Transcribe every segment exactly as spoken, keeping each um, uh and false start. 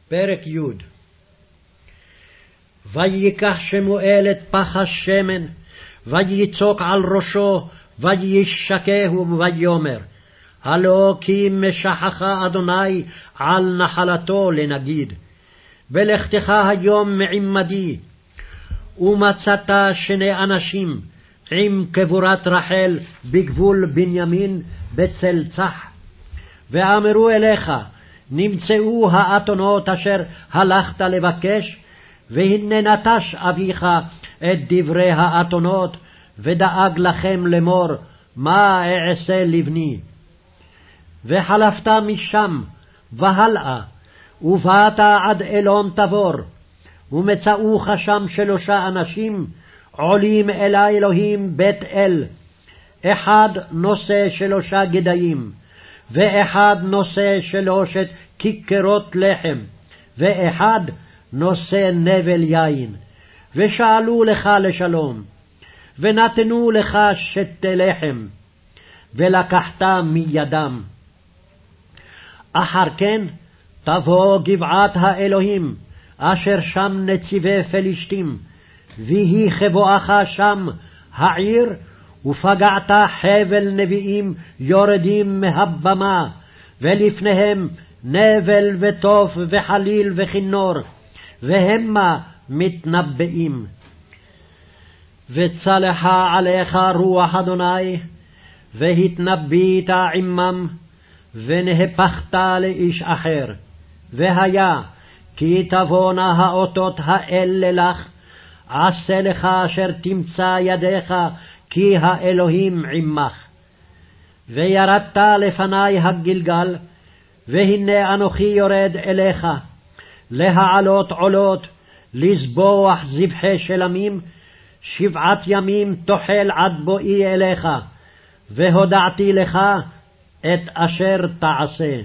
פרק י'. ויקח שמואל את פח השמן, ויצוק על ראשו, וישקהו, ויאמר, הלא כי משחך אדוני על נחלתו לנגיד, ולכתך היום מעמדי. ומצאת שני אנשים עם קבורת רחל בגבול בנימין בצל צח, ואמרו אליך, נמצאו האתונות אשר הלכת לבקש, והנה נטש אביך את דברי האתונות, ודאג לכם לאמור, מה אעשה לבני? וחלפת משם, והלאה, ובאת עד אלון תבור, ומצאוך שם שלושה אנשים, עולים אל האלוהים בית אל, אחד נושא שלושה גדיים, ואחד נושא שלושת כיכרות לחם, ואחד נושא נבל יין, ושאלו לך לשלום, ונתנו לך שתי לחם, ולקחת מידם. אחר כן תבוא גבעת האלוהים, אשר שם נציבי פלישתים, ויהי כבואך שם העיר, ופגעת חבל נביאים יורדים מהבמה, ולפניהם נבל וטוף וחליל וכינור, והמה מתנבאים. וצלחה עליך רוח אדוני, והתנבאת עמם, ונהפכת לאיש אחר. והיה כי תבואנה האותות האלה לך, עשה לך אשר תמצא ידיך, כי האלוהים עמך. וירדת לפני הגלגל, והנה אנוכי יורד אליך, להעלות עולות, לזבוח זבחי שלמים, שבעת ימים תאכל עד בואי אליך, והודעתי לך את אשר תעשה.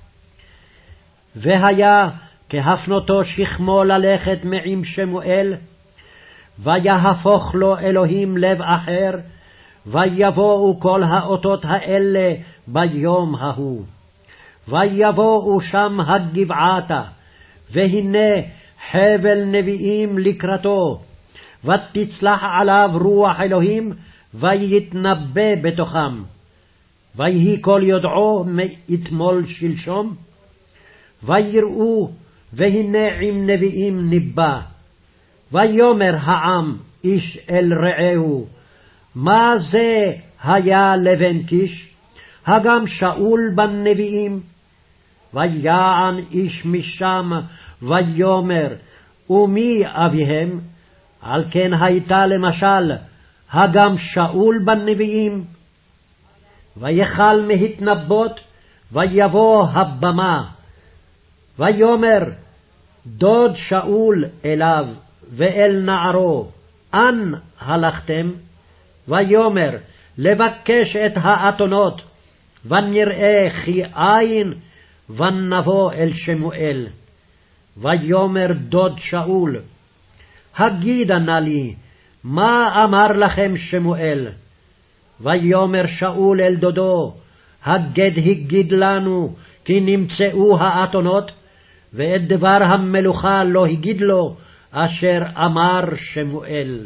והיה כהפנותו שכמו ללכת מעם שמואל, ויהפוך לו אלוהים לב אחר, ויבואו כל האותות האלה ביום ההוא. ויבואו שם הגבעתה, והנה חבל נביאים לקראתו, ותצלח עליו רוח אלוהים, ויתנבא בתוכם. ויהי כל יודעו מאתמול שלשום, ויראו, והנה עם נביאים ניבא. ויאמר העם איש אל רעהו, מה זה היה לבן קיש? הגם שאול בן נביאים? ויען איש משם, ויאמר, ומי אביהם? על כן הייתה למשל, הגם שאול בן נביאים? ויכל מהתנבות, ויבוא הבמה. ויאמר דוד שאול אליו ואל נערו, אן הלכתם? ויאמר לבקש את האתונות, ונראה כי אין, ונבוא אל שמואל. ויאמר דוד שאול, הגידה נא לי, מה אמר לכם שמואל? ויאמר שאול אל דודו, הגד הגיד לנו, כי נמצאו האתונות, ואת דבר המלוכה לא הגיד לו, אשר אמר שמואל.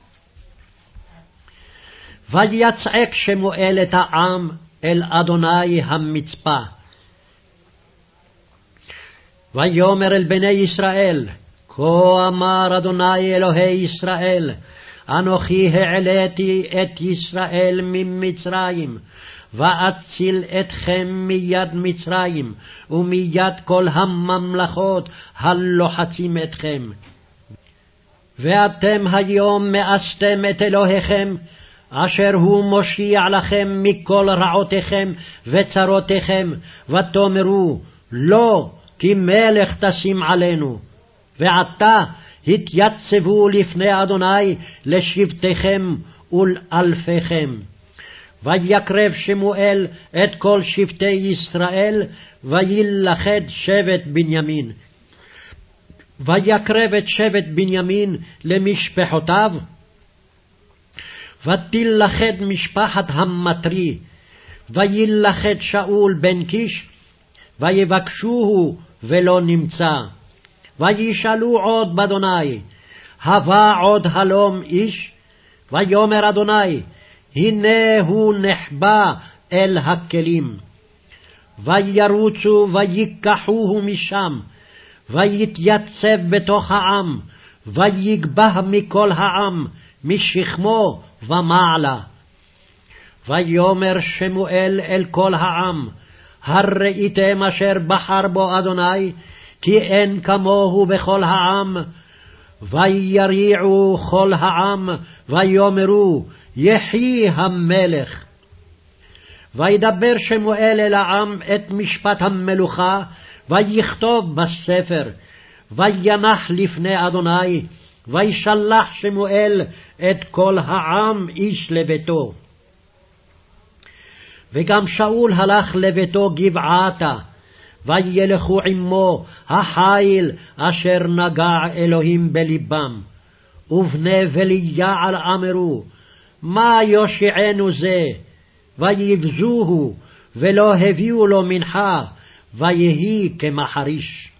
ויצעק שמואל את העם אל אדוני המצפה. ויאמר אל בני ישראל, כה אמר אדוני אלוהי ישראל, אנוכי העליתי את ישראל ממצרים, ואציל אתכם מיד מצרים, ומיד כל הממלכות הלוחצים אתכם. ואתם היום מאסתם את אלוהיכם, אשר הוא מושיע לכם מכל רעותיכם וצרותיכם, ותאמרו, לא, כי מלך תשים עלינו. ועתה התייצבו לפני אדוני לשבטיכם ולאלפיכם. ויקרב שמואל את כל שבטי ישראל, וילכד שבט בנימין. ויקרב את שבט בנימין למשפחותיו, ותילכד משפחת המטרי, וילכד שאול בן קיש, ויבקשוהו ולא נמצא. וישאלו עוד באדוני, הבא עוד הלום איש? ויאמר אדוני, הנה הוא נחבא אל הכלים. וירוצו ויקחוהו משם, ויתייצב בתוך העם, ויגבה מכל העם, משכמו ומעלה. ויאמר שמואל אל כל העם, הראיתם אשר בחר בו אדוני, כי אין כמוהו בכל העם. ויריעו כל העם, ויאמרו, יחי המלך. וידבר שמואל אל העם את משפט המלוכה, ויכתוב בספר, וינח לפני אדוני, וישלח שמואל את כל העם איש לביתו. וגם שאול הלך לביתו גבעתה, וילכו עמו החיל אשר נגע אלוהים בלבם. ובני בליעל אמרו, מה יושיענו זה? ויבזוהו, ולא הביאו לו מנחה, ויהי כמחריש.